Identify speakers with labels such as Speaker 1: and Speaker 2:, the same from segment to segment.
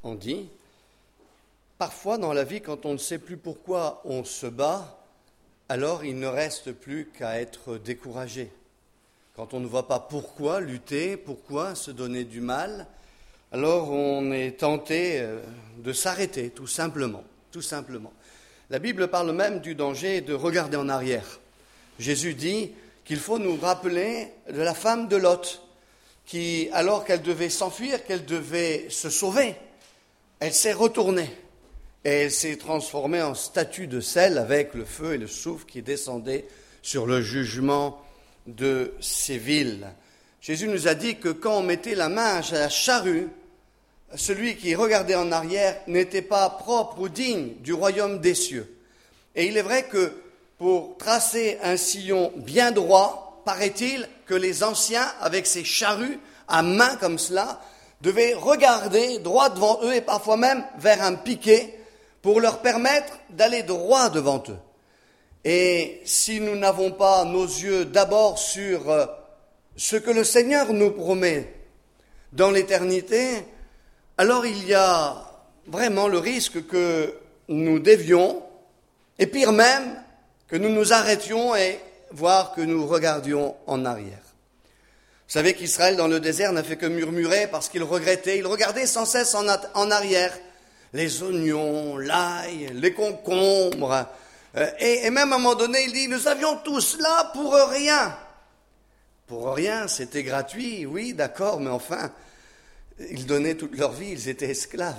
Speaker 1: on dit, parfois dans la vie, quand on ne sait plus pourquoi on se bat, alors il ne reste plus qu'à être découragé. Quand on ne voit pas pourquoi lutter, pourquoi se donner du mal, alors on est tenté de s'arrêter, tout simplement. La Bible parle même du danger de regarder en arrière. Jésus dit qu'il faut nous rappeler de la femme de Lot, qui, alors qu'elle devait s'enfuir, qu'elle devait se sauver, elle s'est retournée et elle s'est transformée en statue de sel avec le feu et le soufre qui descendaient sur le jugement de ces villes. Jésus nous a dit que quand on mettait la main à la charrue, celui qui regardait en arrière n'était pas propre ou digne du royaume des cieux. Et il est vrai que pour tracer un sillon bien droit, paraît-il que les anciens, avec ces charrues à main comme cela, devaient regarder droit devant eux et parfois même vers un piquet pour leur permettre d'aller droit devant eux. Et si nous n'avons pas nos yeux d'abord sur ce que le Seigneur nous promet dans l'éternité, alors il y a vraiment le risque que nous dévions, et pire même, que nous nous arrêtions et voire que nous regardions en arrière. Vous savez qu'Israël dans le désert n'a fait que murmurer parce qu'il regrettait, il regardait sans cesse en arrière les oignons, l'ail, les concombres, et même à un moment donné il dit, nous avions tout cela pour rien. Pour rien, c'était gratuit, oui d'accord, mais enfin, ils donnaient toute leur vie, ils étaient esclaves.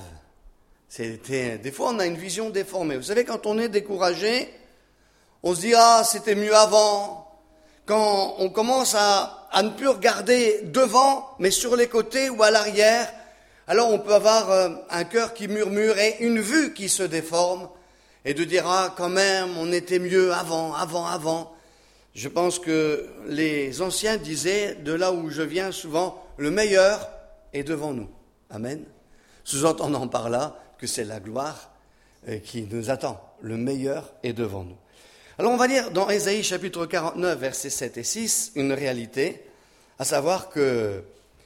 Speaker 1: Des fois on a une vision déformée. Vous savez, quand on est découragé, on se dit, c'était mieux avant. Quand on commence à ne plus regarder devant, mais sur les côtés ou à l'arrière, alors on peut avoir un cœur qui murmure et une vue qui se déforme, et de dire, quand même, on était mieux avant. Je pense que les anciens disaient, de là où je viens souvent, le meilleur est devant nous. Amen. Sous-entendant par là que c'est la gloire qui nous attend. Le meilleur est devant nous. Alors on va lire dans Ésaïe chapitre 49, versets 7 et 6, une réalité, à savoir que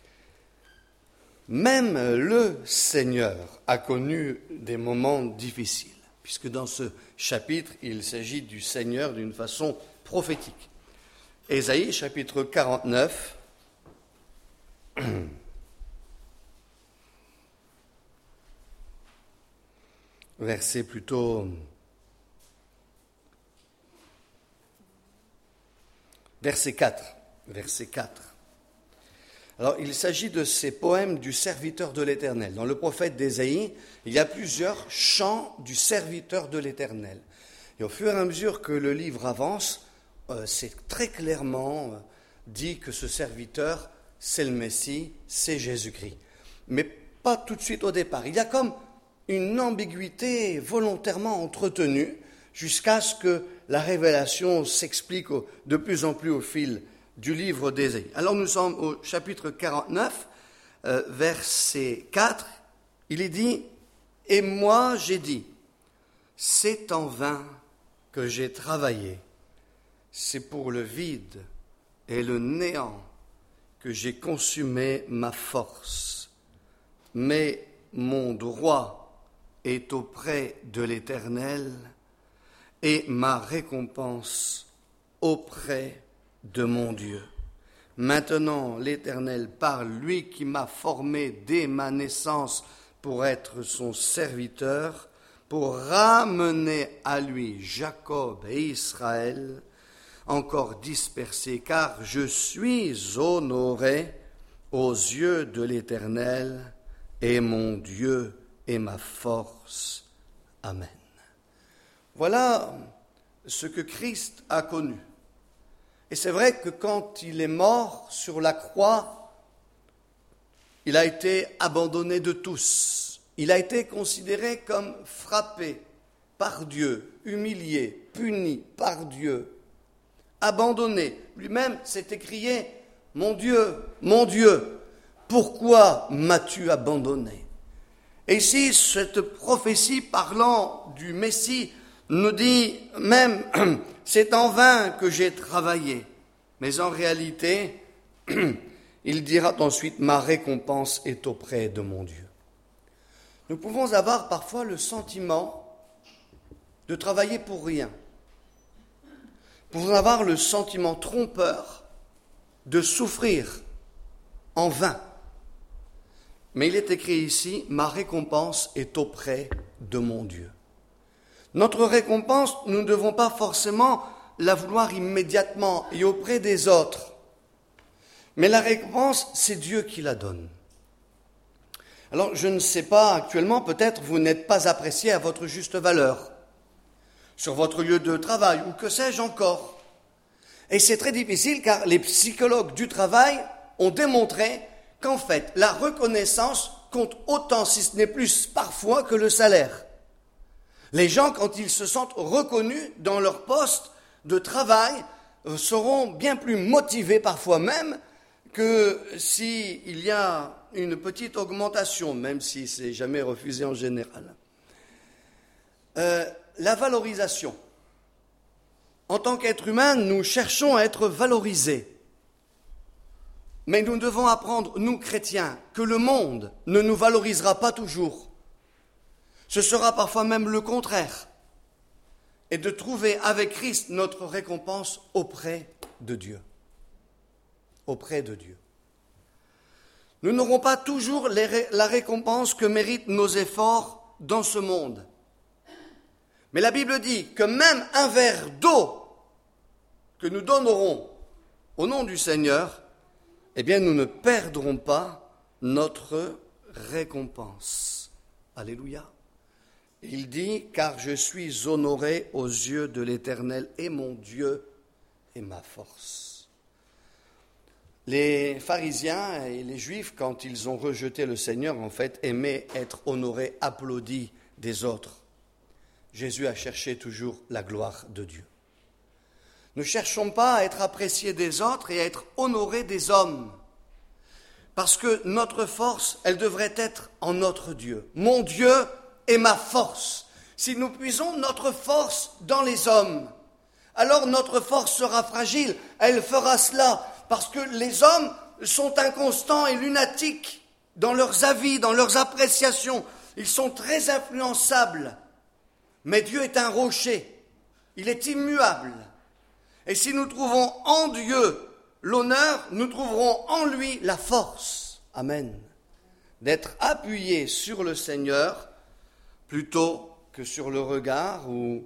Speaker 1: même le Seigneur a connu des moments difficiles, puisque dans ce chapitre, il s'agit du Seigneur d'une façon prophétique. Ésaïe chapitre 49, verset 4. Alors, il s'agit de ces poèmes du serviteur de l'Éternel. Dans le prophète d'Ésaïe, il y a plusieurs chants du serviteur de l'Éternel. Et au fur et à mesure que le livre avance, c'est très clairement dit que ce serviteur, c'est le Messie, c'est Jésus-Christ. Mais pas tout de suite au départ. Il y a comme une ambiguïté volontairement entretenue jusqu'à ce que la révélation s'explique de plus en plus au fil du livre d'Ésaïe. Alors nous sommes au chapitre 49, verset 4. Il est dit, « Et moi j'ai dit, c'est en vain que j'ai travaillé, c'est pour le vide et le néant que j'ai consumé ma force. Mais mon droit est auprès de l'Éternel et ma récompense auprès de mon Dieu. Maintenant, l'Éternel parle, lui qui m'a formé dès ma naissance pour être son serviteur, pour ramener à lui Jacob et Israël, encore dispersés, car je suis honoré aux yeux de l'Éternel, et mon Dieu est ma force. Amen. Voilà ce que Christ a connu. Et c'est vrai que quand il est mort sur la croix, il a été abandonné de tous. Il a été considéré comme frappé par Dieu, humilié, puni par Dieu, abandonné. Lui-même s'est écrié, « Mon Dieu, pourquoi m'as-tu abandonné ?» Et ici, cette prophétie parlant du Messie nous dit même, c'est en vain que j'ai travaillé. Mais en réalité, il dira ensuite, ma récompense est auprès de mon Dieu. Nous pouvons avoir parfois le sentiment de travailler pour rien. Nous pouvons avoir le sentiment trompeur de souffrir en vain. Mais il est écrit ici, « Ma récompense est auprès de mon Dieu ». Notre récompense, nous ne devons pas forcément la vouloir immédiatement et auprès des autres. Mais la récompense, c'est Dieu qui la donne. Alors, je ne sais pas, actuellement, peut-être vous n'êtes pas apprécié à votre juste valeur, sur votre lieu de travail, ou que sais-je encore. Et c'est très difficile car les psychologues du travail ont démontré qu'en fait, la reconnaissance compte autant, si ce n'est plus, parfois, que le salaire. Les gens, quand ils se sentent reconnus dans leur poste de travail, seront bien plus motivés parfois même que s'il y a une petite augmentation, même si c'est jamais refusé en général. La valorisation. En tant qu'être humain, nous cherchons à être valorisés. Mais nous devons apprendre, nous chrétiens, que le monde ne nous valorisera pas toujours. Ce sera parfois même le contraire. Et de trouver avec Christ notre récompense auprès de Dieu. Auprès de Dieu. Nous n'aurons pas toujours la récompense que méritent nos efforts dans ce monde. Mais la Bible dit que même un verre d'eau que nous donnerons au nom du Seigneur, eh bien nous ne perdrons pas notre récompense. Alléluia. Il dit, car je suis honoré aux yeux de l'Éternel et mon Dieu est ma force. Les pharisiens et les juifs, quand ils ont rejeté le Seigneur, en fait, aimaient être honorés, applaudis des autres. Jésus a cherché toujours la gloire de Dieu. Ne cherchons pas à être appréciés des autres et à être honorés des hommes. Parce que notre force, elle devrait être en notre Dieu. Mon Dieu est ma force. Si nous puisons notre force dans les hommes, alors notre force sera fragile. Elle fera cela parce que les hommes sont inconstants et lunatiques dans leurs avis, dans leurs appréciations. Ils sont très influençables. Mais Dieu est un rocher. Il est immuable. Et si nous trouvons en Dieu l'honneur, nous trouverons en lui la force. Amen. D'être appuyés sur le Seigneur plutôt que sur le regard ou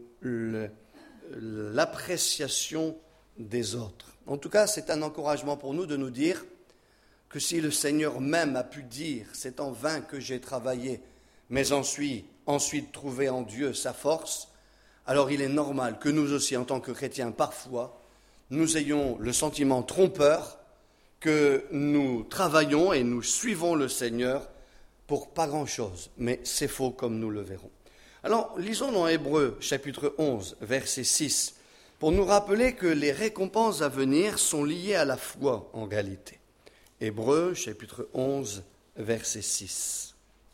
Speaker 1: l'appréciation des autres. En tout cas, c'est un encouragement pour nous de nous dire que si le Seigneur même a pu dire « c'est en vain que j'ai travaillé », mais ensuite trouver en Dieu sa force, alors il est normal que nous aussi, en tant que chrétiens, parfois, nous ayons le sentiment trompeur que nous travaillons et nous suivons le Seigneur pour pas grand-chose. Mais c'est faux comme nous le verrons. Alors, lisons dans Hébreux, chapitre 11, verset 6, pour nous rappeler que les récompenses à venir sont liées à la foi en réalité. Hébreux, chapitre 11, verset 6.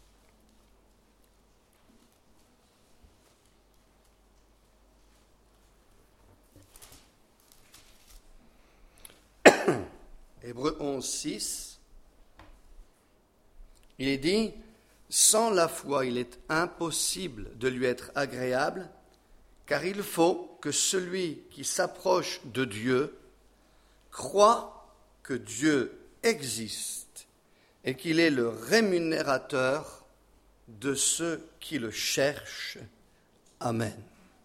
Speaker 1: Hébreux 11, 6, il est dit « Sans la foi, il est impossible de lui être agréable, car il faut que celui qui s'approche de Dieu croit que Dieu existe et qu'il est le rémunérateur de ceux qui le cherchent. Amen. Amen. »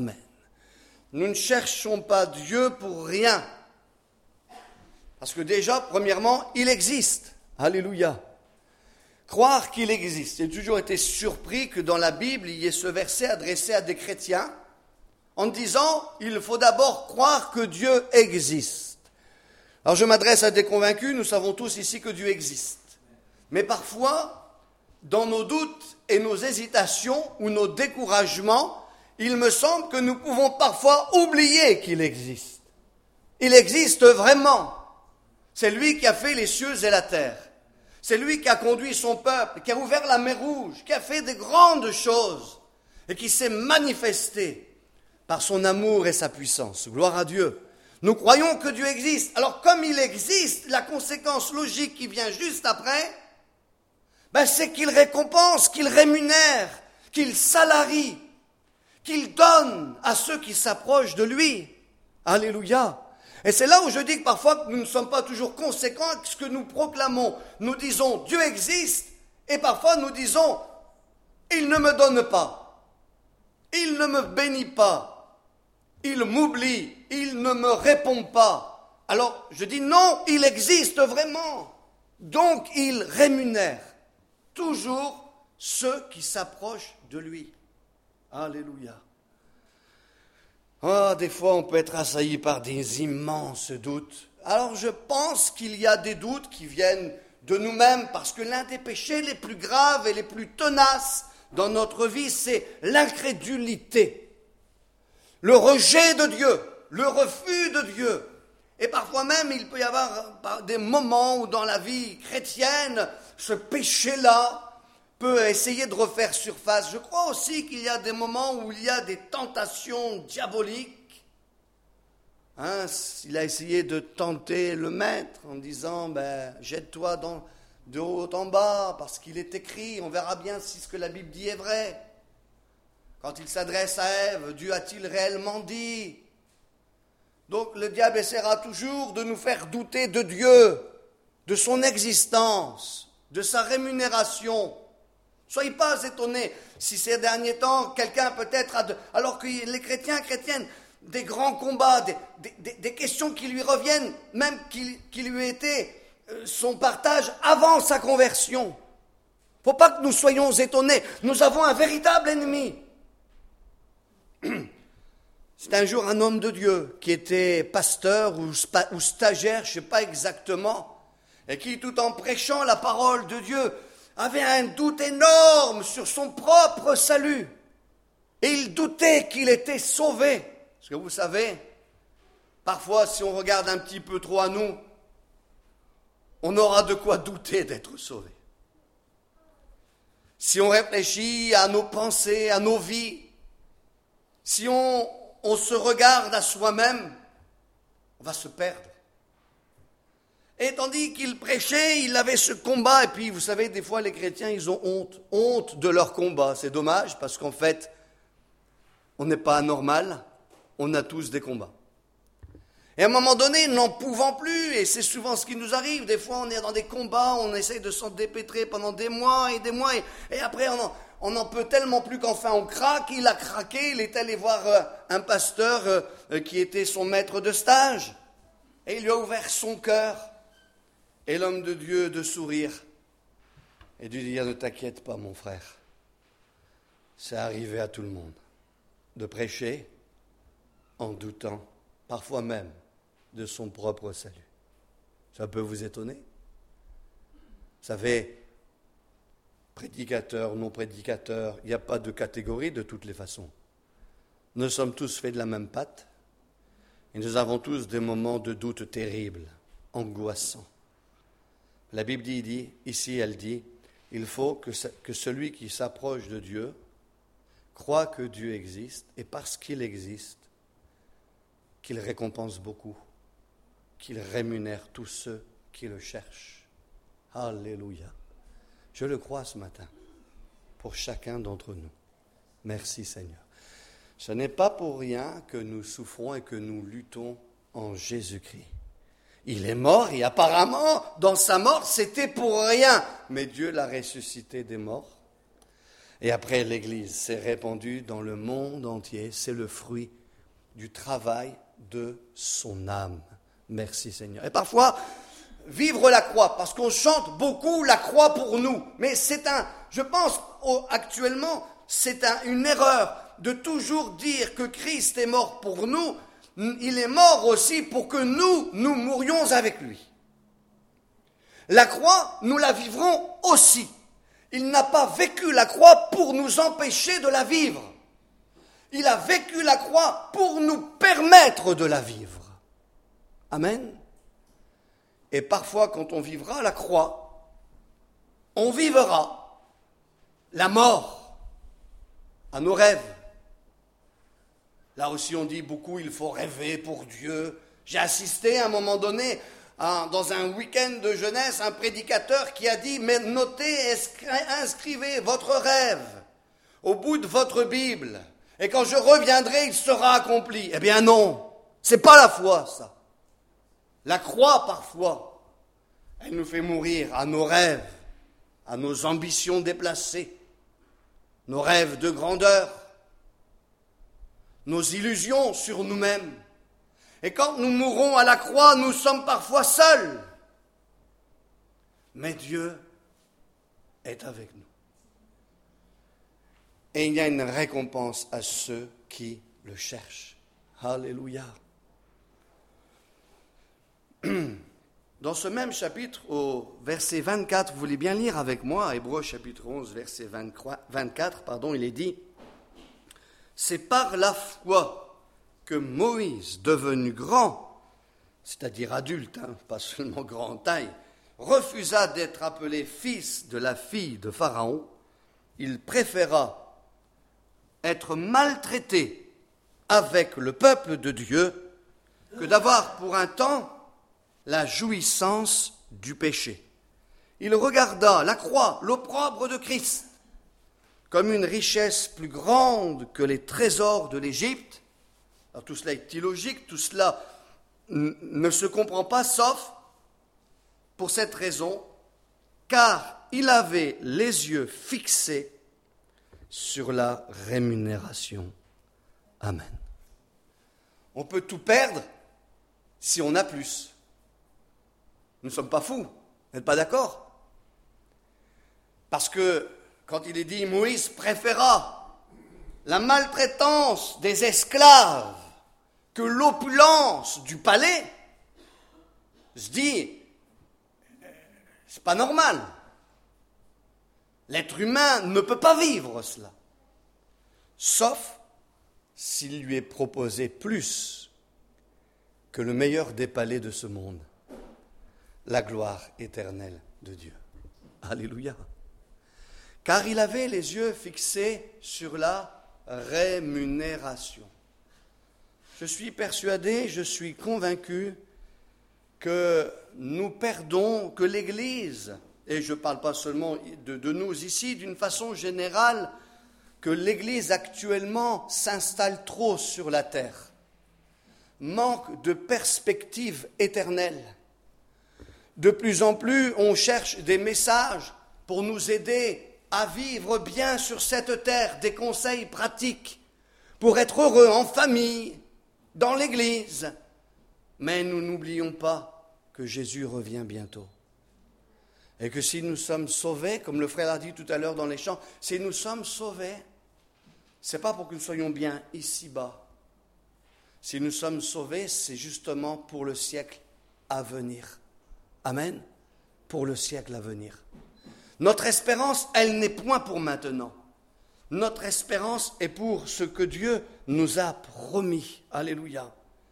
Speaker 1: Nous ne cherchons pas Dieu pour rien. Parce que déjà, premièrement, il existe. Alléluia. Croire qu'il existe. J'ai toujours été surpris que dans la Bible, il y ait ce verset adressé à des chrétiens en disant « Il faut d'abord croire que Dieu existe ». Alors je m'adresse à des convaincus, nous savons tous ici que Dieu existe. Mais parfois, dans nos doutes et nos hésitations ou nos découragements, il me semble que nous pouvons parfois oublier qu'il existe. Il existe vraiment. C'est lui qui a fait les cieux et la terre. C'est lui qui a conduit son peuple, qui a ouvert la mer Rouge, qui a fait des grandes choses et qui s'est manifesté par son amour et sa puissance. Gloire à Dieu. Nous croyons que Dieu existe. Alors comme il existe, la conséquence logique qui vient juste après, C'est qu'il récompense, qu'il rémunère, qu'il salarie, qu'il donne à ceux qui s'approchent de lui. Alléluia. Et c'est là où je dis que parfois nous ne sommes pas toujours conséquents avec ce que nous proclamons. Nous disons Dieu existe et parfois nous disons il ne me donne pas, il ne me bénit pas, il m'oublie, il ne me répond pas. Alors je dis non, il existe vraiment. Donc il rémunère toujours ceux qui s'approchent de lui. Alléluia. Des fois, on peut être assailli par des immenses doutes. Alors, je pense qu'il y a des doutes qui viennent de nous-mêmes, parce que l'un des péchés les plus graves et les plus tenaces dans notre vie, c'est l'incrédulité, le rejet de Dieu, le refus de Dieu. Et parfois même, il peut y avoir des moments où dans la vie chrétienne, ce péché-là peut essayer de refaire surface. Je crois aussi qu'il y a des moments où il y a des tentations diaboliques. Il a essayé de tenter le maître en disant jette-toi de haut en bas parce qu'il est écrit, on verra bien si ce que la Bible dit est vrai. Quand il s'adresse à Ève, Dieu a-t-il réellement dit? Donc le diable essaiera toujours de nous faire douter de Dieu, de son existence, de sa rémunération. Soyez pas étonnés si ces derniers temps, quelqu'un peut-être alors que les chrétiennes, des grands combats, des questions qui lui reviennent, même qui lui étaient son partage avant sa conversion. Faut pas que nous soyons étonnés. Nous avons un véritable ennemi. C'est un jour un homme de Dieu qui était pasteur ou stagiaire, je ne sais pas exactement, et qui, tout en prêchant la parole de Dieu, avait un doute énorme sur son propre salut. Et il doutait qu'il était sauvé. Parce que vous savez, parfois, si on regarde un petit peu trop à nous, on aura de quoi douter d'être sauvé. Si on réfléchit à nos pensées, à nos vies, si on se regarde à soi-même, on va se perdre. Et tandis qu'il prêchait, il avait ce combat. Et puis, vous savez, des fois, les chrétiens, ils ont honte de leur combat. C'est dommage, parce qu'en fait, on n'est pas anormal. On a tous des combats. Et à un moment donné, n'en pouvant plus, et c'est souvent ce qui nous arrive, des fois, on est dans des combats, on essaye de s'en dépêtrer pendant des mois, et après, on n'en peut tellement plus qu'enfin on craque. Il a craqué, il est allé voir un pasteur qui était son maître de stage, et il lui a ouvert son cœur. Et l'homme de Dieu de sourire et de dire, ne t'inquiète pas mon frère, c'est arrivé à tout le monde, de prêcher en doutant, parfois même, de son propre salut. Ça peut vous étonner? Vous savez, prédicateur, non prédicateur, il n'y a pas de catégorie de toutes les façons. Nous sommes tous faits de la même pâte et nous avons tous des moments de doute terribles, angoissants. La Bible dit, elle dit, il faut que celui qui s'approche de Dieu croit que Dieu existe, et parce qu'il existe, qu'il récompense beaucoup, qu'il rémunère tous ceux qui le cherchent. Alléluia. Je le crois ce matin, pour chacun d'entre nous. Merci Seigneur. Ce n'est pas pour rien que nous souffrons et que nous luttons en Jésus-Christ. Il est mort et apparemment, dans sa mort, c'était pour rien. Mais Dieu l'a ressuscité des morts. Et après, l'Église s'est répandue dans le monde entier. C'est le fruit du travail de son âme. Merci Seigneur. Et parfois, vivre la croix, parce qu'on chante beaucoup la croix pour nous. Mais je pense actuellement, c'est une erreur de toujours dire que Christ est mort pour nous. Il est mort aussi pour que nous mourions avec lui. La croix, nous la vivrons aussi. Il n'a pas vécu la croix pour nous empêcher de la vivre. Il a vécu la croix pour nous permettre de la vivre. Amen. Et parfois, quand on vivra la croix, on vivra la mort à nos rêves. Là aussi, on dit beaucoup, il faut rêver pour Dieu. J'ai assisté à un moment donné dans un week-end de jeunesse, un prédicateur qui a dit « Mais notez, inscrivez votre rêve au bout de votre Bible, et quand je reviendrai, il sera accompli. » Eh bien non, c'est pas la foi, ça. La croix, parfois, elle nous fait mourir à nos rêves, à nos ambitions déplacées, nos rêves de grandeur, nos illusions sur nous-mêmes. Et quand nous mourrons à la croix, nous sommes parfois seuls. Mais Dieu est avec nous. Et il y a une récompense à ceux qui le cherchent. Alléluia. Dans ce même chapitre, au verset 24, vous voulez bien lire avec moi, Hébreux chapitre 11, verset 24, il est dit « C'est par la foi que Moïse, devenu grand, c'est-à-dire adulte, pas seulement grand en taille, refusa d'être appelé fils de la fille de Pharaon. Il préféra être maltraité avec le peuple de Dieu que d'avoir pour un temps la jouissance du péché. Il regarda la croix, l'opprobre de Christ, comme une richesse plus grande que les trésors de l'Égypte. Alors tout cela est illogique, tout cela ne se comprend pas, sauf pour cette raison, car il avait les yeux fixés sur la rémunération. Amen. On peut tout perdre si on a plus. Nous ne sommes pas fous, vous n'êtes pas d'accord? Parce que quand il est dit Moïse préféra la maltraitance des esclaves que l'opulence du palais, se dit, c'est pas normal. L'être humain ne peut pas vivre cela, sauf s'il lui est proposé plus que le meilleur des palais de ce monde, la gloire éternelle de Dieu. Alléluia. Car il avait les yeux fixés sur la rémunération. Je suis persuadé, je suis convaincu que nous perdons, que l'Église, et je ne parle pas seulement de nous ici, d'une façon générale, que l'Église actuellement s'installe trop sur la terre, manque de perspective éternelle. De plus en plus, on cherche des messages pour nous aider à vivre bien sur cette terre, des conseils pratiques pour être heureux en famille, dans l'Église. Mais nous n'oublions pas que Jésus revient bientôt. Et que si nous sommes sauvés, comme le frère l'a dit tout à l'heure dans les chants, si nous sommes sauvés, ce n'est pas pour que nous soyons bien ici-bas. Si nous sommes sauvés, c'est justement pour le siècle à venir. Amen. Pour le siècle à venir. Notre espérance, elle n'est point pour maintenant. Notre espérance est pour ce que Dieu nous a promis. Alléluia.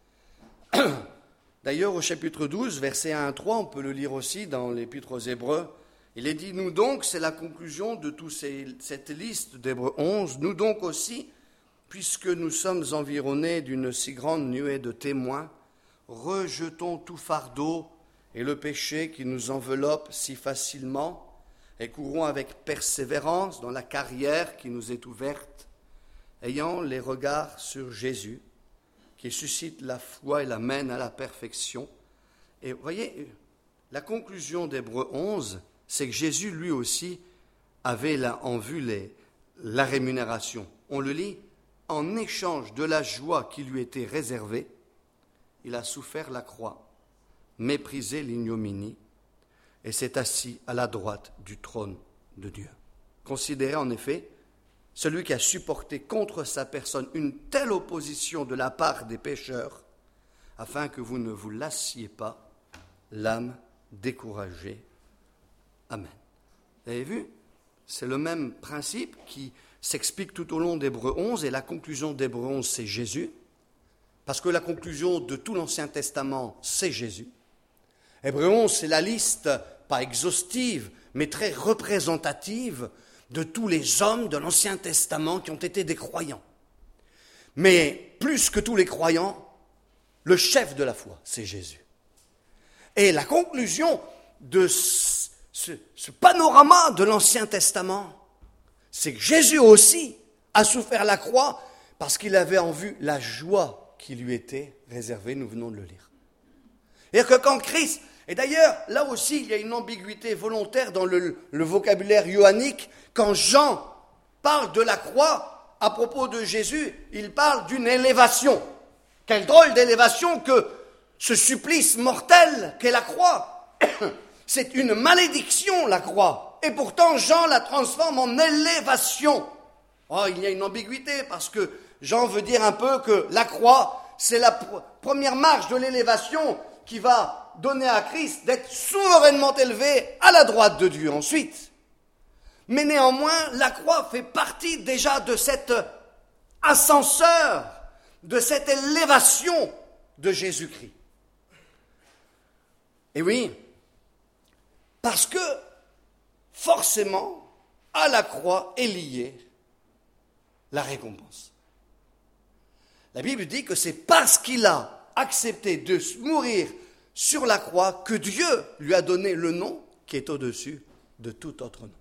Speaker 1: D'ailleurs, au chapitre 12, versets 1 à 3, on peut le lire aussi dans l'Épître aux Hébreux. Il est dit, nous donc, c'est la conclusion de toute cette liste d'Hébreux 11, nous donc aussi, puisque nous sommes environnés d'une si grande nuée de témoins, rejetons tout fardeau et le péché qui nous enveloppe si facilement, et courons avec persévérance dans la carrière qui nous est ouverte, ayant les regards sur Jésus, qui suscite la foi et la mène à la perfection. Et vous voyez, la conclusion d'Hébreux 11, c'est que Jésus, lui aussi, avait là en vue la rémunération. On le lit, en échange de la joie qui lui était réservée, il a souffert la croix, méprisé l'ignominie, et s'est assis à la droite du trône de Dieu. Considérez en effet celui qui a supporté contre sa personne une telle opposition de la part des pécheurs, afin que vous ne vous lassiez pas, l'âme découragée. Amen. Vous avez vu? C'est le même principe qui s'explique tout au long d'Hébreux 11, et la conclusion d'Hébreux 11, c'est Jésus, parce que la conclusion de tout l'Ancien Testament, c'est Jésus. Hébreux 11, c'est la liste, pas exhaustive, mais très représentative de tous les hommes de l'Ancien Testament qui ont été des croyants. Mais plus que tous les croyants, le chef de la foi, c'est Jésus. Et la conclusion de ce panorama de l'Ancien Testament, c'est que Jésus aussi a souffert la croix parce qu'il avait en vue la joie qui lui était réservée, nous venons de le lire. C'est-à-dire que quand Christ, et d'ailleurs là aussi il y a une ambiguïté volontaire dans le vocabulaire johannique, quand Jean parle de la croix à propos de Jésus, il parle d'une élévation. Quelle drôle d'élévation que ce supplice mortel qu'est la croix. C'est une malédiction, la croix. Et pourtant, Jean la transforme en élévation. Oh, il y a une ambiguïté parce que Jean veut dire un peu que la croix, c'est la première marche de l'élévation qui va donner à Christ d'être souverainement élevé à la droite de Dieu ensuite. Mais néanmoins, la croix fait partie déjà de cet ascenseur, de cette élévation de Jésus-Christ. Et oui, parce que forcément, à la croix est liée la récompense. La Bible dit que c'est parce qu'il a accepté de mourir sur la croix que Dieu lui a donné le nom qui est au-dessus de tout autre nom.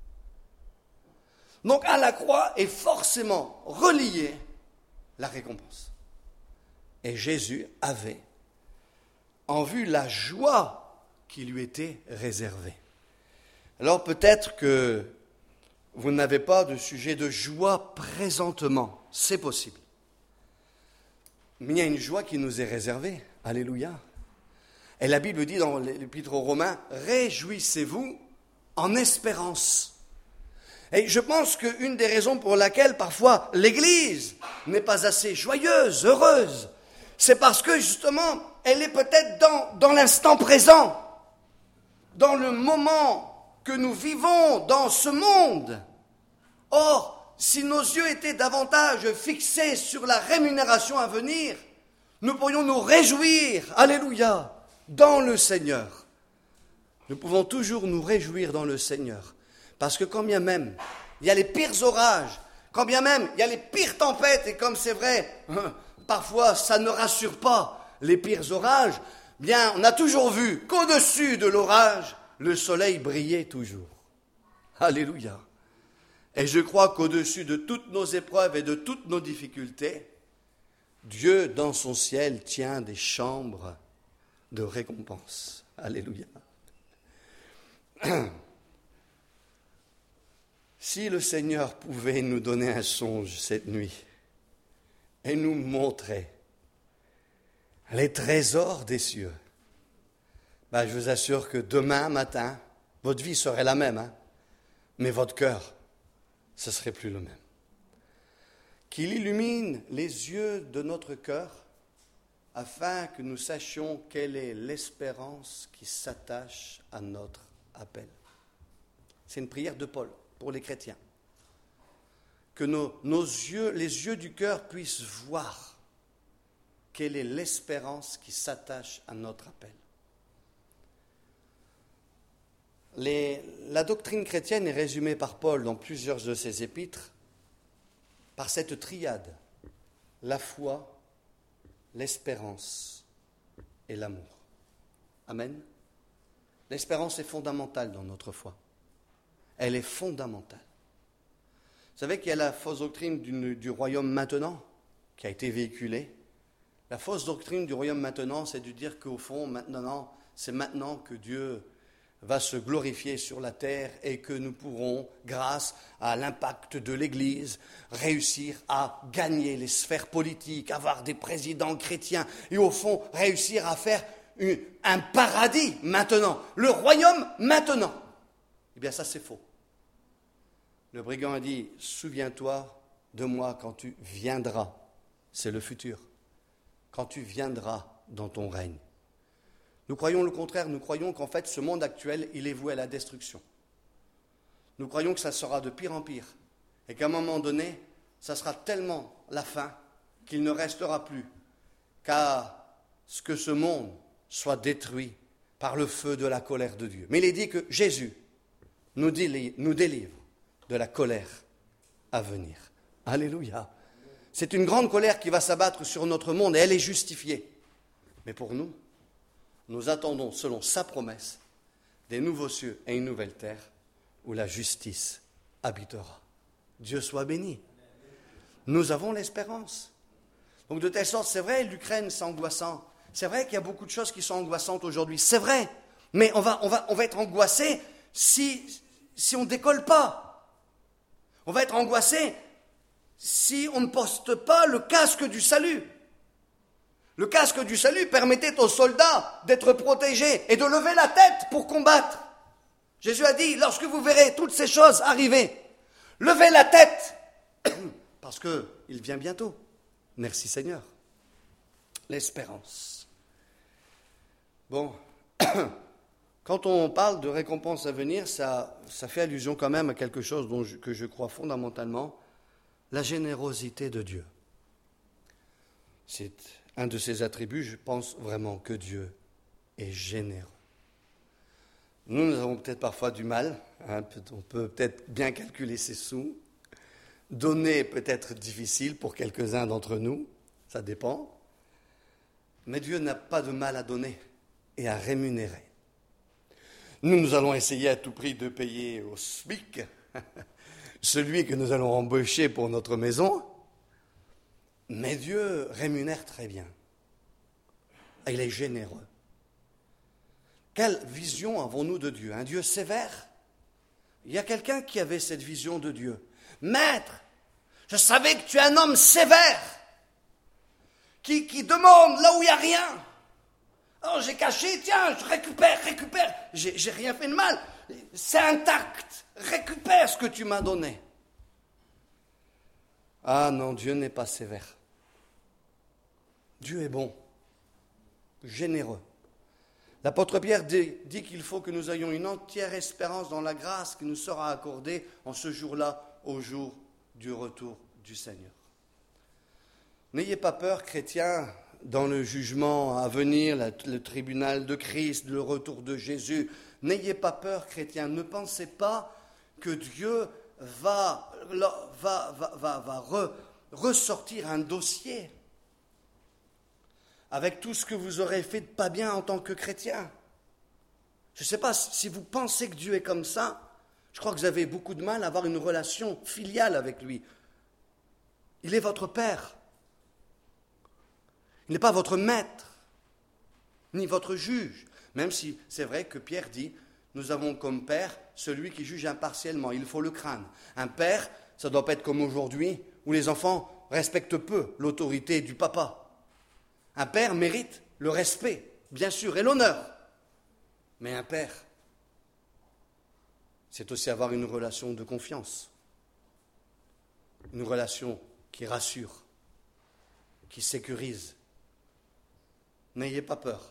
Speaker 1: Donc à la croix est forcément reliée la récompense. Et Jésus avait en vue la joie qui lui était réservée. Alors peut-être que vous n'avez pas de sujet de joie présentement, c'est possible. Mais il y a une joie qui nous est réservée, alléluia. Et la Bible dit dans l'Épître aux Romains, réjouissez-vous en espérance. Et je pense qu'une des raisons pour laquelle parfois l'Église n'est pas assez joyeuse, heureuse, c'est parce que justement, elle est peut-être dans l'instant présent, dans le moment que nous vivons dans ce monde. Or, si nos yeux étaient davantage fixés sur la rémunération à venir, nous pourrions nous réjouir, alléluia, dans le Seigneur. Nous pouvons toujours nous réjouir dans le Seigneur. Parce que quand bien même il y a les pires orages, quand bien même il y a les pires tempêtes, et comme c'est vrai, parfois ça ne rassure pas les pires orages, bien on a toujours vu qu'au-dessus de l'orage, le soleil brillait toujours. Alléluia. Et je crois qu'au-dessus de toutes nos épreuves et de toutes nos difficultés, Dieu dans son ciel tient des chambres de récompense. Alléluia. Si le Seigneur pouvait nous donner un songe cette nuit et nous montrer les trésors des cieux, je vous assure que demain matin, votre vie serait la même, mais votre cœur, ce serait plus le même. Qu'il illumine les yeux de notre cœur afin que nous sachions quelle est l'espérance qui s'attache à notre appel. C'est une prière de Paul pour les chrétiens. Que nos yeux, les yeux du cœur puissent voir quelle est l'espérance qui s'attache à notre appel. La doctrine chrétienne est résumée par Paul dans plusieurs de ses épîtres par cette triade, la foi, l'espérance et l'amour. Amen. L'espérance est fondamentale dans notre foi. Elle est fondamentale. Vous savez qu'il y a la fausse doctrine du royaume maintenant qui a été véhiculée. La fausse doctrine du royaume maintenant, c'est de dire qu'au fond, maintenant, c'est maintenant que Dieu va se glorifier sur la terre et que nous pourrons, grâce à l'impact de l'Église, réussir à gagner les sphères politiques, avoir des présidents chrétiens et au fond réussir à faire un paradis maintenant, le royaume maintenant. Eh bien ça c'est faux. Le brigand a dit, souviens-toi de moi quand tu viendras, c'est le futur, quand tu viendras dans ton règne. Nous croyons le contraire, nous croyons qu'en fait ce monde actuel, il est voué à la destruction. Nous croyons que ça sera de pire en pire et qu'à un moment donné, ça sera tellement la fin qu'il ne restera plus qu'à ce que ce monde soit détruit par le feu de la colère de Dieu. Mais il est dit que Jésus nous délivre de la colère à venir. Alléluia. C'est une grande colère qui va s'abattre sur notre monde et elle est justifiée. Mais pour nous, nous attendons, selon sa promesse, des nouveaux cieux et une nouvelle terre où la justice habitera. Dieu soit béni. Nous avons l'espérance. Donc de telle sorte, c'est vrai, l'Ukraine, c'est angoissant. C'est vrai qu'il y a beaucoup de choses qui sont angoissantes aujourd'hui. C'est vrai. Mais on va être angoissé si on ne décolle pas. On va être angoissé si on ne poste pas le casque du salut. Le casque du salut permettait aux soldats d'être protégés et de lever la tête pour combattre. Jésus a dit, lorsque vous verrez toutes ces choses arriver, levez la tête, parce qu'il vient bientôt. Merci Seigneur. L'espérance. Bon, quand on parle de récompense à venir, ça fait allusion quand même à quelque chose que je crois fondamentalement, la générosité de Dieu. C'est un de ses attributs, je pense vraiment que Dieu est généreux. Nous avons peut-être parfois du mal, on peut peut-être bien calculer ses sous, donner peut-être difficile pour quelques-uns d'entre nous, ça dépend, mais Dieu n'a pas de mal à donner et à rémunérer. Nous allons essayer à tout prix de payer au SMIC celui que nous allons embaucher pour notre maison, mais Dieu rémunère très bien. Il est généreux. Quelle vision avons-nous de Dieu? Un Dieu sévère? Il y a quelqu'un qui avait cette vision de Dieu. Maître, je savais que tu es un homme sévère, qui demande là où il n'y a rien. Alors j'ai caché, tiens, je récupère. J'ai rien fait de mal. C'est intact. Récupère ce que tu m'as donné. Ah non, Dieu n'est pas sévère. Dieu est bon, généreux. L'apôtre Pierre dit qu'il faut que nous ayons une entière espérance dans la grâce qui nous sera accordée en ce jour-là, au jour du retour du Seigneur. N'ayez pas peur, chrétiens, dans le jugement à venir, le tribunal de Christ, le retour de Jésus. N'ayez pas peur, chrétiens, ne pensez pas que Dieu va ressortir un dossier avec tout ce que vous aurez fait de pas bien en tant que chrétien. Je ne sais pas si vous pensez que Dieu est comme ça, je crois que vous avez beaucoup de mal à avoir une relation filiale avec lui. Il est votre Père. Il n'est pas votre maître, ni votre juge. Même si c'est vrai que Pierre dit, nous avons comme Père celui qui juge impartialement, il faut le craindre. Un père, ça ne doit pas être comme aujourd'hui, où les enfants respectent peu l'autorité du papa. Un père mérite le respect, bien sûr, et l'honneur. Mais un père, c'est aussi avoir une relation de confiance. Une relation qui rassure, qui sécurise. N'ayez pas peur.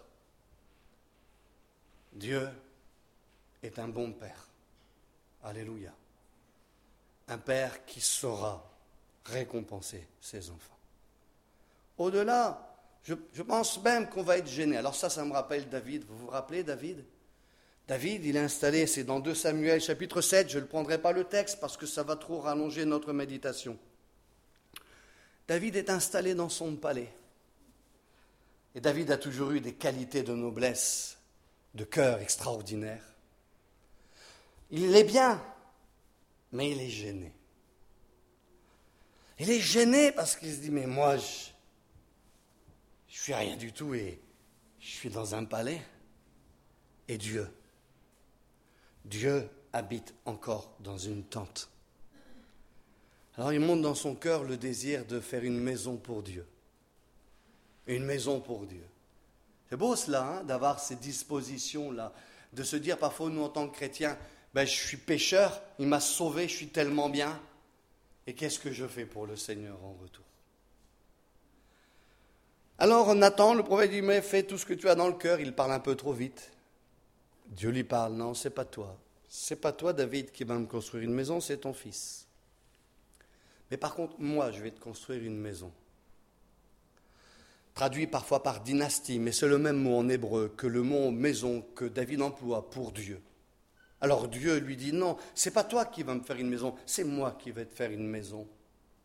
Speaker 1: Dieu est un bon Père. Alléluia. Un Père qui saura récompenser ses enfants. Au-delà, je pense même qu'on va être gêné. Alors ça me rappelle David. Vous vous rappelez David? David, il est installé, c'est dans 2 Samuel chapitre 7, je ne prendrai pas le texte parce que ça va trop rallonger notre méditation. David est installé dans son palais. Et David a toujours eu des qualités de noblesse, de cœur extraordinaires. Il est bien, mais il est gêné. Il est gêné parce qu'il se dit, mais moi, je suis rien du tout et je suis dans un palais. Et Dieu habite encore dans une tente. Alors il monte dans son cœur le désir de faire une maison pour Dieu. Une maison pour Dieu. C'est beau cela, d'avoir ces dispositions-là, de se dire parfois nous en tant que chrétiens, je suis pécheur, il m'a sauvé, je suis tellement bien. Et qu'est-ce que je fais pour le Seigneur en retour? Alors Nathan, le prophète, dit, mais fais tout ce que tu as dans le cœur. Il parle un peu trop vite. Dieu lui parle, non, c'est pas toi. C'est pas toi, David, qui va me construire une maison, c'est ton fils. Mais par contre, moi, je vais te construire une maison. Traduit parfois par dynastie, mais c'est le même mot en hébreu que le mot maison que David emploie pour Dieu. Alors Dieu lui dit, non, c'est pas toi qui vas me faire une maison, c'est moi qui vais te faire une maison.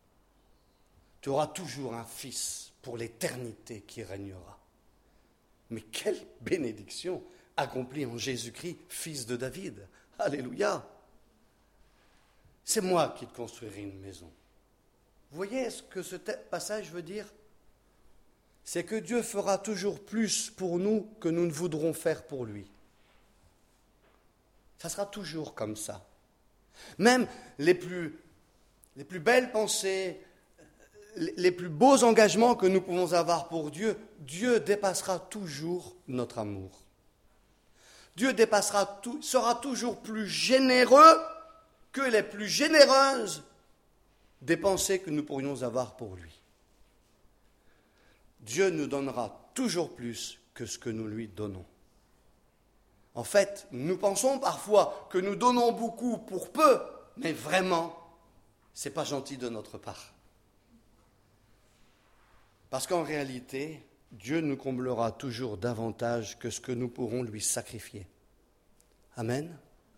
Speaker 1: Tu auras toujours un fils pour l'éternité qui régnera. Mais quelle bénédiction accomplie en Jésus-Christ, fils de David. Alléluia. C'est moi qui te construirai une maison. Vous voyez ce que ce passage veut dire? C'est que Dieu fera toujours plus pour nous que nous ne voudrons faire pour lui. Ça sera toujours comme ça. Même les plus belles pensées, les plus beaux engagements que nous pouvons avoir pour Dieu, Dieu dépassera toujours notre amour. Dieu sera toujours plus généreux que les plus généreuses des pensées que nous pourrions avoir pour lui. Dieu nous donnera toujours plus que ce que nous lui donnons. En fait, nous pensons parfois que nous donnons beaucoup pour peu, mais vraiment, ce n'est pas gentil de notre part. Parce qu'en réalité, Dieu nous comblera toujours davantage que ce que nous pourrons lui sacrifier. Amen.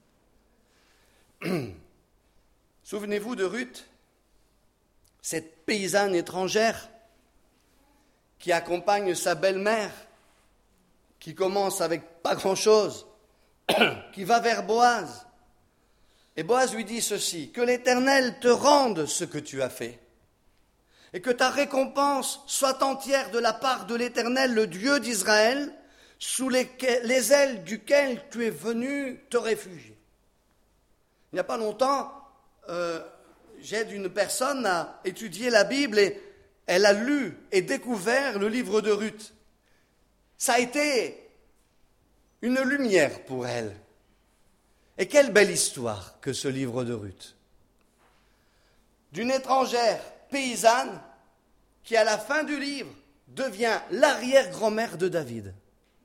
Speaker 1: Souvenez-vous de Ruth, cette paysanne étrangère qui accompagne sa belle-mère, qui commence avec pas grand-chose, qui va vers Boaz. Et Boaz lui dit ceci: que l'Éternel te rende ce que tu as fait, et que ta récompense soit entière de la part de l'Éternel, le Dieu d'Israël, sous les ailes duquel tu es venu te réfugier. Il n'y a pas longtemps, j'aide une personne à étudier la Bible et elle a lu et découvert le livre de Ruth. Ça a été une lumière pour elle. Et quelle belle histoire que ce livre de Ruth. D'une étrangère paysanne qui, à la fin du livre, devient l'arrière-grand-mère de David.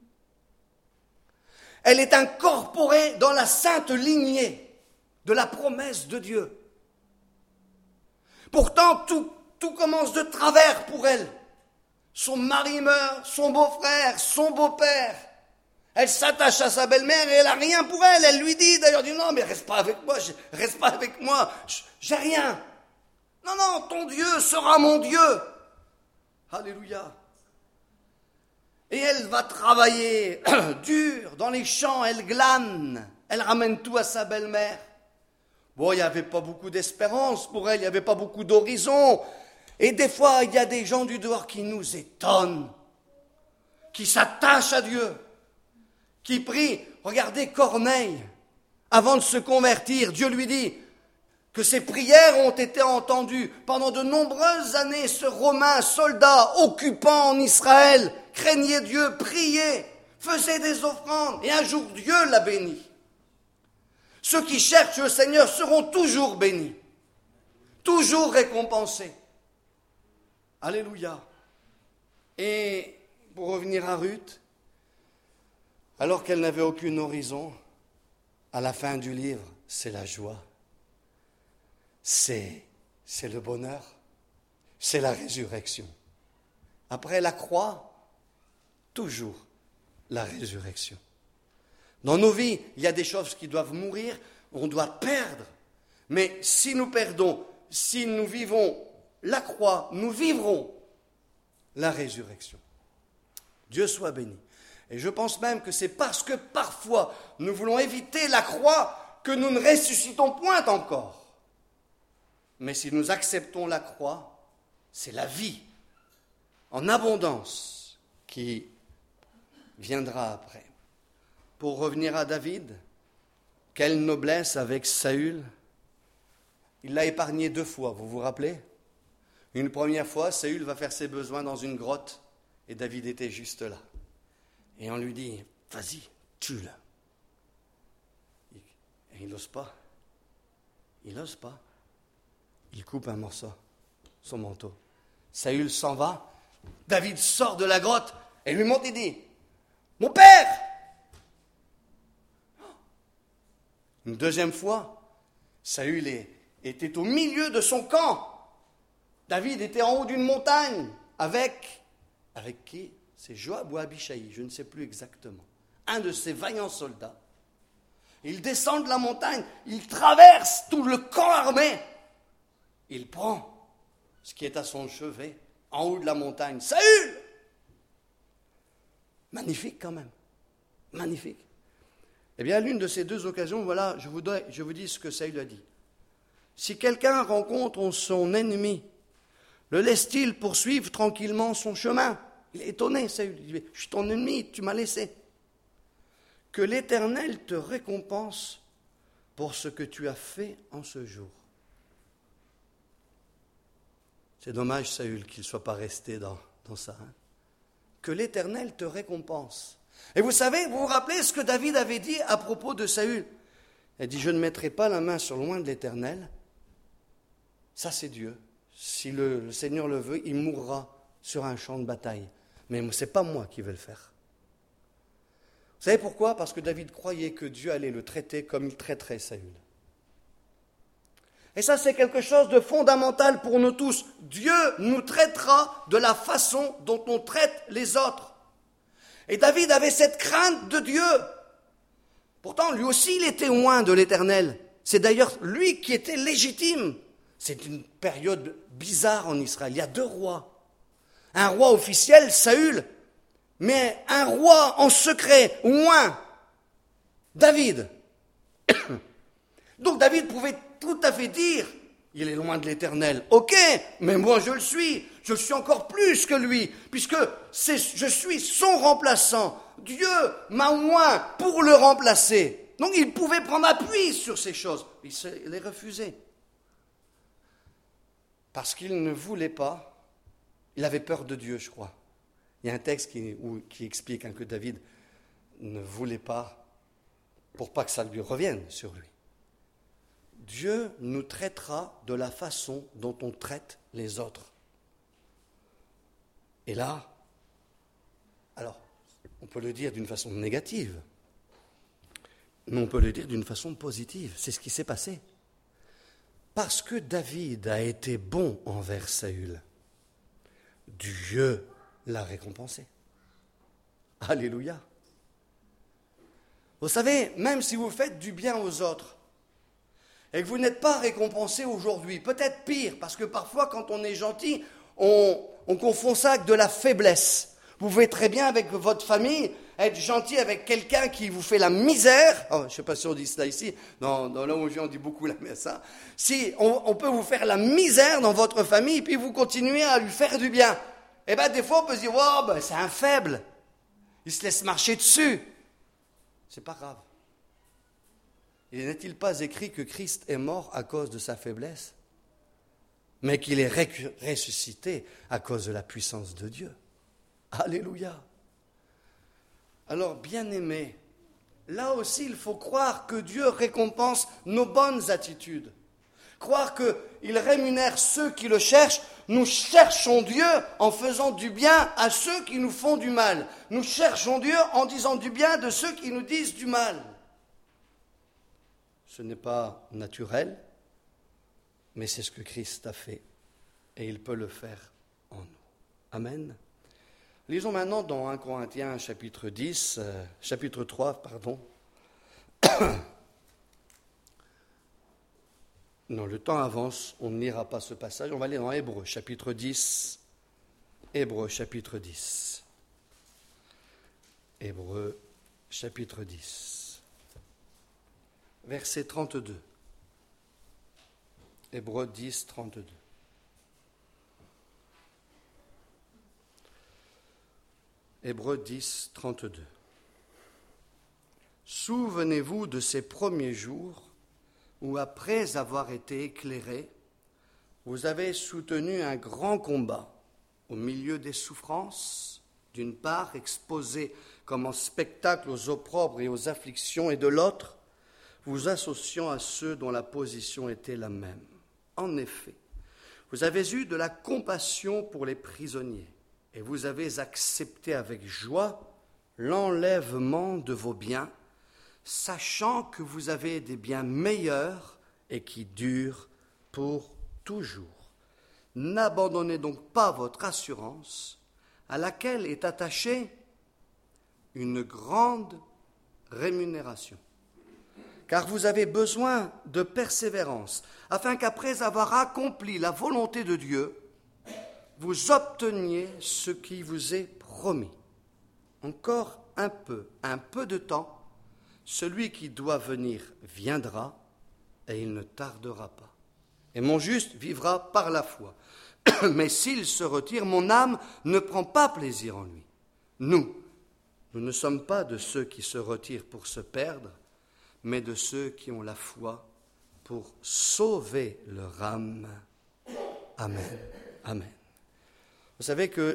Speaker 1: Elle est incorporée dans la sainte lignée de la promesse de Dieu. Pourtant, tout commence de travers pour elle. Son mari meurt, son beau-frère, son beau-père. Elle s'attache à sa belle-mère et elle n'a rien pour elle. Elle lui dit, d'ailleurs, non, mais reste pas avec moi, j'ai rien. Non, ton Dieu sera mon Dieu. Alléluia. Et elle va travailler dur dans les champs, elle glane, elle ramène tout à sa belle-mère. Bon, il n'y avait pas beaucoup d'espérance pour elle, il n'y avait pas beaucoup d'horizon. Et des fois, il y a des gens du dehors qui nous étonnent, qui s'attachent à Dieu, qui prient. Regardez Corneille, avant de se convertir, Dieu lui dit que ses prières ont été entendues. Pendant de nombreuses années, ce Romain soldat occupant en Israël craignait Dieu, priait, faisait des offrandes, et un jour Dieu l'a béni. Ceux qui cherchent le Seigneur seront toujours bénis, toujours récompensés. Alléluia. Et pour revenir à Ruth, alors qu'elle n'avait aucun horizon, à la fin du livre, c'est la joie. C'est le bonheur. C'est la résurrection. Après la croix, toujours la résurrection. Dans nos vies, il y a des choses qui doivent mourir, on doit perdre. Mais si nous perdons, si nous vivons la croix, nous vivrons la résurrection. Dieu soit béni. Et je pense même que c'est parce que parfois nous voulons éviter la croix que nous ne ressuscitons point encore. Mais si nous acceptons la croix, c'est la vie en abondance qui viendra après. Pour revenir à David, quelle noblesse avec Saül. Il l'a épargné 2 fois, vous vous rappelez? Une première fois, Saül va faire ses besoins dans une grotte et David était juste là. Et on lui dit, vas-y, tue-le. Et il n'ose pas. Il n'ose pas. Il coupe un morceau, son manteau. Saül s'en va. David sort de la grotte et lui monte et dit, mon père! Une deuxième fois, Saül était au milieu de son camp. David était en haut d'une montagne avec qui? C'est Joab ou Abishai, je ne sais plus exactement. Un de ces vaillants soldats. Il descend de la montagne, il traverse tout le camp armé. Il prend ce qui est à son chevet, en haut de la montagne. Saül! Magnifique quand même. Magnifique. Eh bien, à l'une de ces deux occasions, voilà, je vous dis ce que Saül a dit. Si quelqu'un rencontre son ennemi, le laisse-t-il poursuivre tranquillement son chemin? Il est étonné, Saül. Il dit, je suis ton ennemi, tu m'as laissé. Que l'Éternel te récompense pour ce que tu as fait en ce jour. C'est dommage, Saül, qu'il ne soit pas resté dans ça. Que l'Éternel te récompense. Et vous savez, vous vous rappelez ce que David avait dit à propos de Saül? Il a dit, je ne mettrai pas la main sur le loin de l'Éternel. Ça, c'est Dieu. Si le Seigneur le veut, il mourra sur un champ de bataille. Mais ce n'est pas moi qui vais le faire. Vous savez pourquoi? Parce que David croyait que Dieu allait le traiter comme il traiterait Saül. Et ça, c'est quelque chose de fondamental pour nous tous. Dieu nous traitera de la façon dont on traite les autres. Et David avait cette crainte de Dieu. Pourtant, lui aussi, il était loin de l'Éternel. C'est d'ailleurs lui qui était légitime. C'est une période bizarre en Israël. Il y a deux rois. Un roi officiel, Saül, mais un roi en secret, loin, David. Donc David pouvait tout à fait dire, il est loin de l'Éternel. Ok, mais moi je suis encore plus que lui, puisque je suis son remplaçant. Dieu m'a oint pour le remplacer. Donc il pouvait prendre appui sur ces choses. Il les refusait. Parce qu'il ne voulait pas, il avait peur de Dieu, je crois. Il y a un texte qui explique que David ne voulait pas, pour pas que ça lui revienne sur lui. Dieu nous traitera de la façon dont on traite les autres. Et là, alors, on peut le dire d'une façon négative, mais on peut le dire d'une façon positive. C'est ce qui s'est passé. Parce que David a été bon envers Saül, Dieu l'a récompensé. Alléluia. Vous savez, même si vous faites du bien aux autres, et que vous n'êtes pas récompensé aujourd'hui, peut-être pire, parce que parfois quand on est gentil, on confond ça avec de la faiblesse. Vous pouvez très bien avec votre famille être gentil avec quelqu'un qui vous fait la misère. Oh, je ne sais pas si on dit ça ici, dans là où je viens on dit beaucoup ça. Si on peut vous faire la misère dans votre famille, puis vous continuez à lui faire du bien. Eh bien des fois on peut se dire, oh, c'est un faible, il se laisse marcher dessus. C'est pas grave. Et n'est-il pas écrit que Christ est mort à cause de sa faiblesse, mais qu'il est ressuscité à cause de la puissance de Dieu? Alléluia. Alors, bien-aimés, là aussi, il faut croire que Dieu récompense nos bonnes attitudes. Croire qu'il rémunère ceux qui le cherchent. Nous cherchons Dieu en faisant du bien à ceux qui nous font du mal. Nous cherchons Dieu en disant du bien de ceux qui nous disent du mal. Ce n'est pas naturel, mais c'est ce que Christ a fait. Et il peut le faire en nous. Amen. Lisons maintenant dans 1 Corinthiens chapitre 3. Non, le temps avance, on ne lira pas ce passage. On va aller dans Hébreux chapitre 10. Hébreux chapitre 10. Hébreux chapitre 10. Verset 32. Hébreux 10, 32. Hébreux 10, 32. Souvenez-vous de ces premiers jours où, après avoir été éclairés, vous avez soutenu un grand combat au milieu des souffrances, d'une part exposés comme en spectacle aux opprobres et aux afflictions, et de l'autre, vous associant à ceux dont la position était la même. En effet, vous avez eu de la compassion pour les prisonniers, et vous avez accepté avec joie l'enlèvement de vos biens, sachant que vous avez des biens meilleurs et qui durent pour toujours. N'abandonnez donc pas votre assurance, à laquelle est attachée une grande rémunération. Car vous avez besoin de persévérance, afin qu'après avoir accompli la volonté de Dieu, vous obteniez ce qui vous est promis. encore un peu de temps, celui qui doit venir viendra et il ne tardera pas. Et mon juste vivra par la foi. Mais s'il se retire, mon âme ne prend pas plaisir en lui. Nous ne sommes pas de ceux qui se retirent pour se perdre, mais de ceux qui ont la foi pour sauver leur âme. Amen. Amen. Vous savez que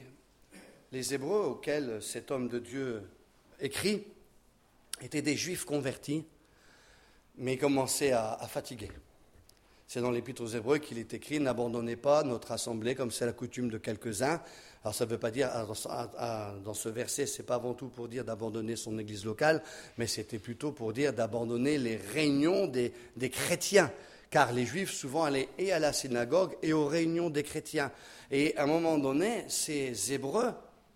Speaker 1: les Hébreux auxquels cet homme de Dieu écrit étaient des Juifs convertis, mais ils commençaient à fatiguer. C'est dans l'Épître aux Hébreux qu'il est écrit « N'abandonnez pas notre assemblée comme c'est la coutume de quelques-uns ». Alors ça ne veut pas dire, dans ce verset, ce n'est pas avant tout pour dire d'abandonner son église locale, mais c'était plutôt pour dire d'abandonner les réunions des chrétiens. Car les Juifs souvent allaient et à la synagogue et aux réunions des chrétiens. Et à un moment donné, ces Hébreux,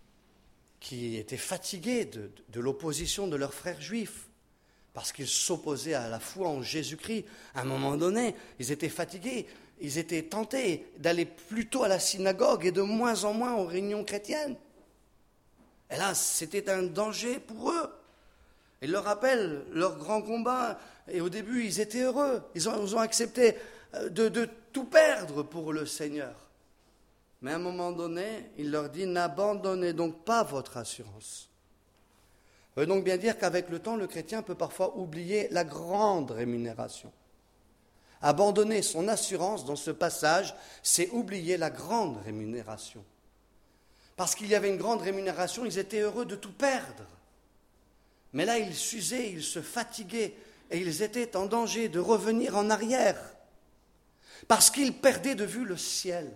Speaker 1: qui étaient fatigués de l'opposition de leurs frères juifs, parce qu'ils s'opposaient à la foi en Jésus-Christ. À un moment donné, ils étaient fatigués, ils étaient tentés d'aller plutôt à la synagogue et de moins en moins aux réunions chrétiennes. Et là, c'était un danger pour eux. Ils leur rappellent leur grand combat, et au début, ils étaient heureux. Ils ont accepté de tout perdre pour le Seigneur. Mais à un moment donné, il leur dit « N'abandonnez donc pas votre assurance ». Ça veut donc bien dire qu'avec le temps, le chrétien peut parfois oublier la grande rémunération. Abandonner son assurance dans ce passage, c'est oublier la grande rémunération. Parce qu'il y avait une grande rémunération, ils étaient heureux de tout perdre. Mais là, ils s'usaient, ils se fatiguaient et ils étaient en danger de revenir en arrière. Parce qu'ils perdaient de vue le ciel.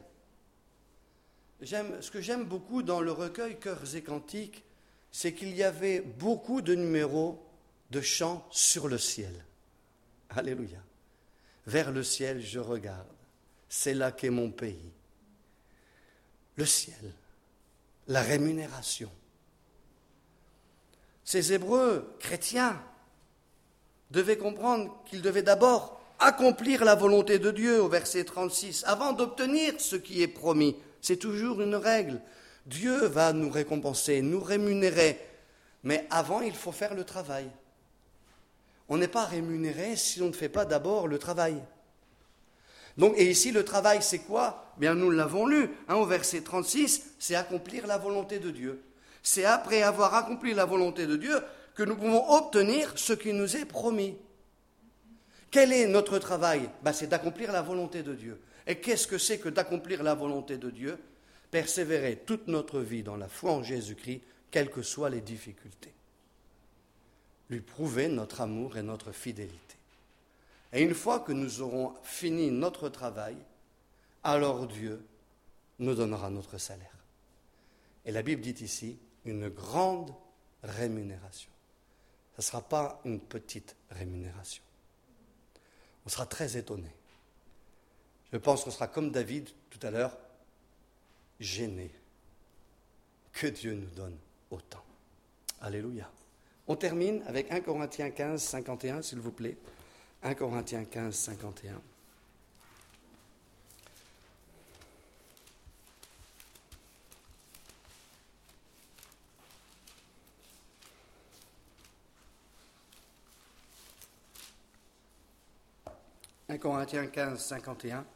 Speaker 1: Ce que j'aime beaucoup dans le recueil Chœurs et Cantiques, c'est qu'il y avait beaucoup de numéros de chants sur le ciel. Alléluia. Vers le ciel je regarde, c'est là qu'est mon pays. Le ciel, la rémunération. Ces Hébreux chrétiens devaient comprendre qu'ils devaient d'abord accomplir la volonté de Dieu au verset 36, avant d'obtenir ce qui est promis. C'est toujours une règle. Dieu va nous récompenser, nous rémunérer, mais avant, il faut faire le travail. On n'est pas rémunéré si on ne fait pas d'abord le travail. Donc, et ici, le travail, c'est quoi ? Bien, nous l'avons lu, au verset 36, c'est accomplir la volonté de Dieu. C'est après avoir accompli la volonté de Dieu que nous pouvons obtenir ce qui nous est promis. Quel est notre travail ? C'est d'accomplir la volonté de Dieu. Et qu'est-ce que c'est que d'accomplir la volonté de Dieu ? Persévérer toute notre vie dans la foi en Jésus-Christ, quelles que soient les difficultés. Lui prouver notre amour et notre fidélité. Et une fois que nous aurons fini notre travail, alors Dieu nous donnera notre salaire. Et la Bible dit ici, une grande rémunération. Ce ne sera pas une petite rémunération. On sera très étonné. Je pense qu'on sera comme David tout à l'heure, gêné que Dieu nous donne autant. Alléluia. On termine avec 1 Corinthiens 15, 51, s'il vous plaît. 1 Corinthiens 15, 51. « 1 Corinthiens 15, 51.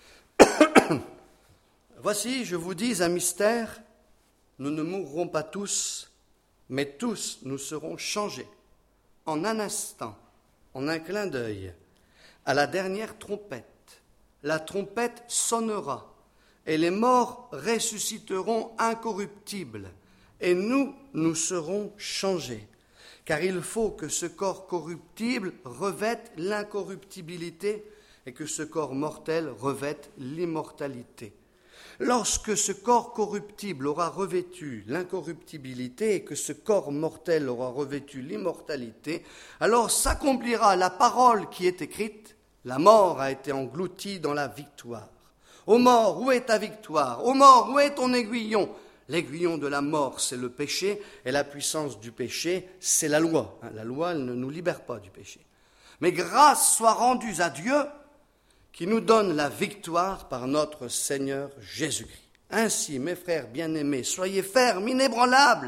Speaker 1: Voici, je vous dis un mystère, nous ne mourrons pas tous, mais tous nous serons changés, en un instant, en un clin d'œil, à la dernière trompette. La trompette sonnera, et les morts ressusciteront incorruptibles, et nous serons changés. Car il faut que ce corps corruptible revête l'incorruptibilité, et que ce corps mortel revête l'immortalité. Lorsque ce corps corruptible aura revêtu l'incorruptibilité et que ce corps mortel aura revêtu l'immortalité, alors s'accomplira la parole qui est écrite, la mort a été engloutie dans la victoire. Ô mort, où est ta victoire ? Ô mort, où est ton aiguillon ? L'aiguillon de la mort, c'est le péché, et la puissance du péché, c'est la loi. La loi, elle ne nous libère pas du péché. Mais grâce soit rendue à Dieu, qui nous donne la victoire par notre Seigneur Jésus-Christ. Ainsi, mes frères bien-aimés, soyez fermes, inébranlables,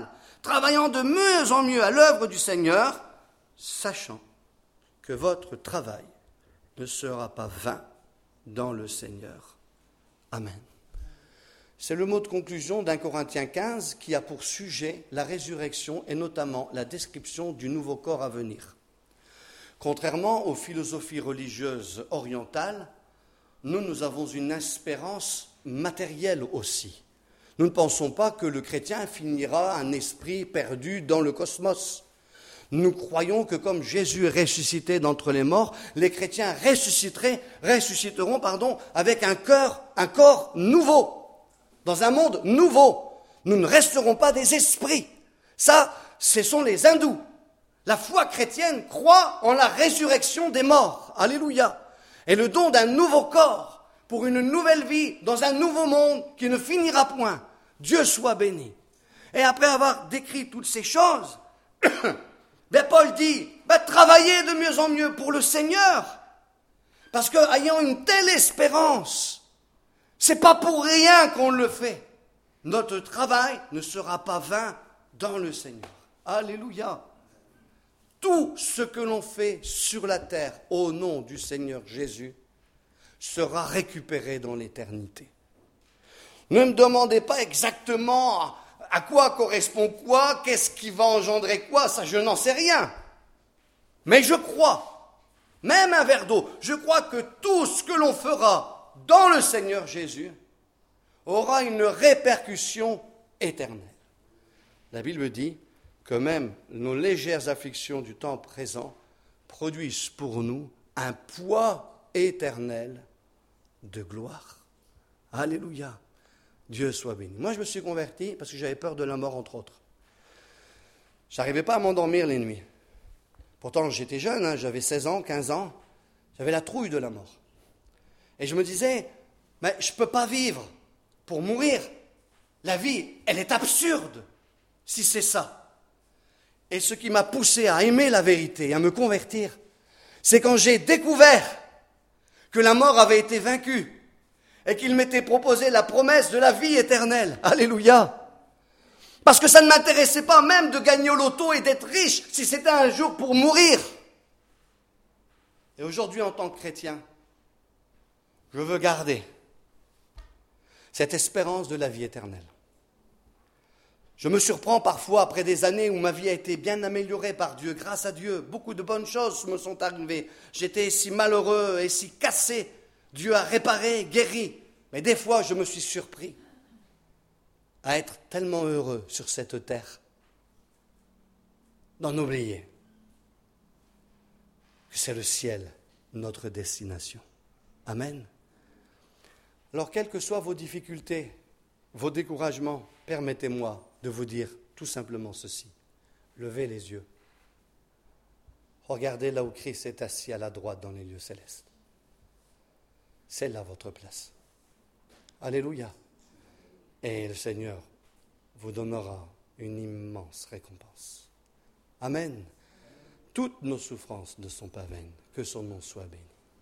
Speaker 1: travaillant de mieux en mieux à l'œuvre du Seigneur, sachant que votre travail ne sera pas vain dans le Seigneur. Amen. C'est le mot de conclusion d'1 Corinthiens 15 qui a pour sujet la résurrection et notamment la description du nouveau corps à venir. Contrairement aux philosophies religieuses orientales, nous avons une espérance matérielle aussi. Nous ne pensons pas que le chrétien finira un esprit perdu dans le cosmos. Nous croyons que comme Jésus est ressuscité d'entre les morts, les chrétiens ressusciteront avec un corps nouveau, dans un monde nouveau. Nous ne resterons pas des esprits. Ça, ce sont les hindous. La foi chrétienne croit en la résurrection des morts. Alléluia. Et le don d'un nouveau corps pour une nouvelle vie dans un nouveau monde qui ne finira point. Dieu soit béni. Et après avoir décrit toutes ces choses, Paul dit, travaillez de mieux en mieux pour le Seigneur. Parce qu'ayant une telle espérance, c'est pas pour rien qu'on le fait. Notre travail ne sera pas vain dans le Seigneur. Alléluia. Tout ce que l'on fait sur la terre au nom du Seigneur Jésus sera récupéré dans l'éternité. Ne me demandez pas exactement à quoi correspond quoi, qu'est-ce qui va engendrer quoi, ça je n'en sais rien. Mais je crois, même un verre d'eau, je crois que tout ce que l'on fera dans le Seigneur Jésus aura une répercussion éternelle. La Bible dit que même nos légères afflictions du temps présent produisent pour nous un poids éternel de gloire. Alléluia. Dieu soit béni. Moi, je me suis converti parce que j'avais peur de la mort, entre autres. Je n'arrivais pas à m'endormir les nuits. Pourtant, j'étais jeune, j'avais 16 ans, 15 ans. J'avais la trouille de la mort. Et je me disais, mais je ne peux pas vivre pour mourir. La vie, elle est absurde si c'est ça. Et ce qui m'a poussé à aimer la vérité et à me convertir, c'est quand j'ai découvert que la mort avait été vaincue et qu'il m'était proposé la promesse de la vie éternelle. Alléluia. Parce que ça ne m'intéressait pas même de gagner au loto et d'être riche si c'était un jour pour mourir. Et aujourd'hui, en tant que chrétien, je veux garder cette espérance de la vie éternelle. Je me surprends parfois, après des années où ma vie a été bien améliorée par Dieu, grâce à Dieu, beaucoup de bonnes choses me sont arrivées. J'étais si malheureux et si cassé. Dieu a réparé, guéri. Mais des fois, je me suis surpris à être tellement heureux sur cette terre, d'en oublier que c'est le ciel, notre destination. Amen. Alors, quelles que soient vos difficultés, vos découragements, permettez-moi de vous dire tout simplement ceci. Levez les yeux. Regardez là où Christ est assis à la droite dans les lieux célestes. C'est là votre place. Alléluia. Et le Seigneur vous donnera une immense récompense. Amen. Toutes nos souffrances ne sont pas vaines. Que son nom soit béni.